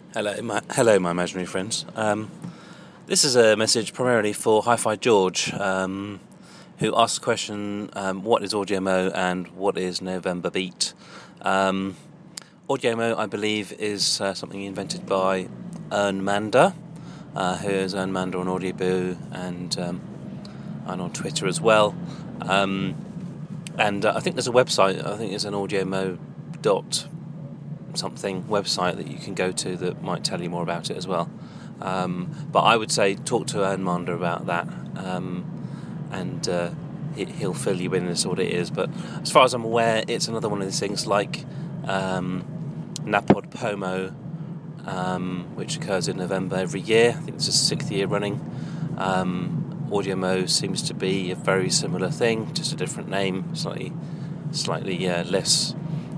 Hello, my imaginary friends. This is a message primarily for Hi-Fi George, who asked the question, what is AudioMo and what is November Beat? AudioMo, I believe, is something invented by Ern Mander, who is Ern Mander on Audioboo and on Twitter as well. And I think there's a website, I think it's an AudioMo something website that you can go to that might tell you more about it as well. But I would say talk to Ern Mander about that, and he'll fill you in as to what it is. But as far as I'm aware, it's another one of these things like Napod Pomo, which occurs in November every year. I think it's the 6th year running. AudioMo seems to be a very similar thing, just a different name, slightly less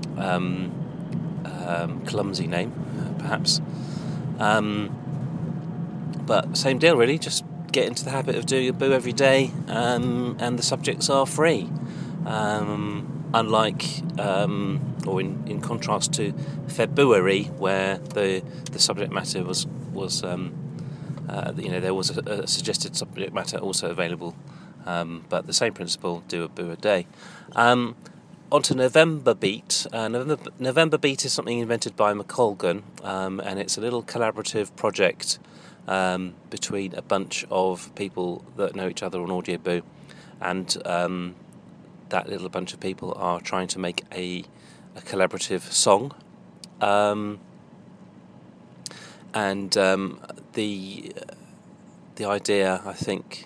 clumsy name, perhaps. But same deal, really. Just get into the habit of doing a boo every day, and the subjects are free. Unlike, or in contrast to February, where the subject matter was there was a suggested subject matter also available, but the same principle: do a boo a day. On to November Beat. November Beat is something invented by McColgan, and it's a little collaborative project between a bunch of people that know each other on Audioboo, and that little bunch of people are trying to make a collaborative song. And the idea, I think,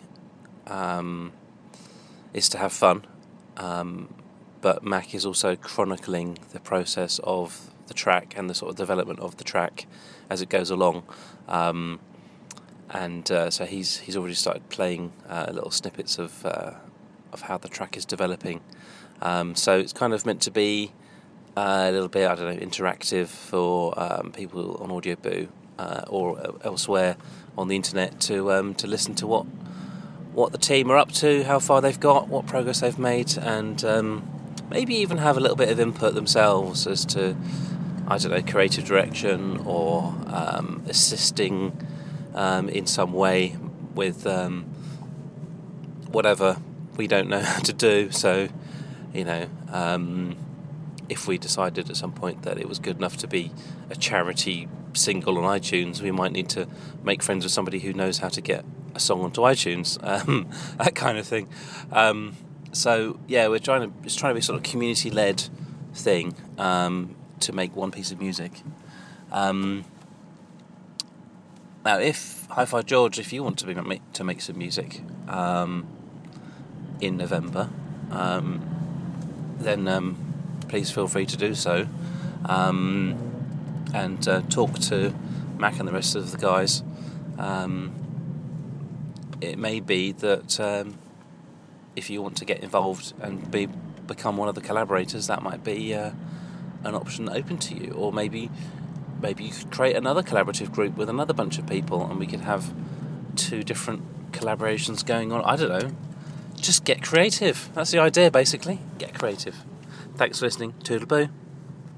is to have fun. But Mac is also chronicling the process of the track and the sort of development of the track as it goes along. So he's already started playing little snippets of how the track is developing. So it's kind of meant to be a little bit, interactive for people on Audioboo or elsewhere on the internet to listen to what the team are up to, how far they've got, what progress they've made, and maybe even have a little bit of input themselves as to, creative direction or assisting in some way with whatever we don't know how to do. So, if we decided at some point that it was good enough to be a charity single on iTunes, we might need to make friends with somebody who knows how to get a song onto iTunes, that kind of thing. So yeah, it's trying to be sort of community-led thing to make one piece of music. Now, if Hi-Fi George, if you want to make some music in November, then please feel free to do so, and talk to Mac and the rest of the guys. It may be that if you want to get involved and become one of the collaborators, that might be an option open to you. Or maybe you could create another collaborative group with another bunch of people, and we could have 2 different collaborations going on. I don't know. Just get creative. That's the idea, basically. Get creative. Thanks for listening. Toodle-boo.